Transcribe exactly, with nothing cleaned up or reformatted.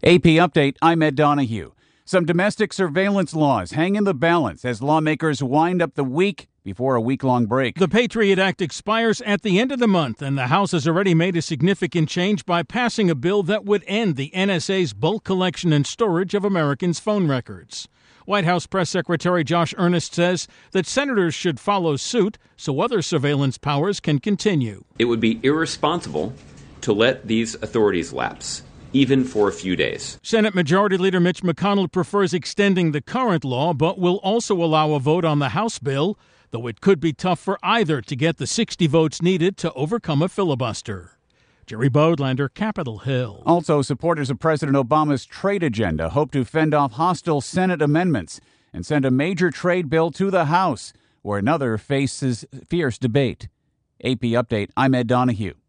A P Update, I'm Ed Donahue. Some domestic surveillance laws hang in the balance as lawmakers wind up the week before a week-long break. The Patriot Act expires at the end of the month, and the House has already made a significant change by passing a bill that would end the N S A's bulk collection and storage of Americans' phone records. White House Press Secretary Josh Earnest says that senators should follow suit so other surveillance powers can continue. It would be irresponsible to let these authorities lapse, even for a few days. Senate Majority Leader Mitch McConnell prefers extending the current law, but will also allow a vote on the House bill, though it could be tough for either to get the sixty votes needed to overcome a filibuster. Jerry Bodlander, Capitol Hill. Also, supporters of President Obama's trade agenda hope to fend off hostile Senate amendments and send a major trade bill to the House, where another faces fierce debate. A P Update, I'm Ed Donahue.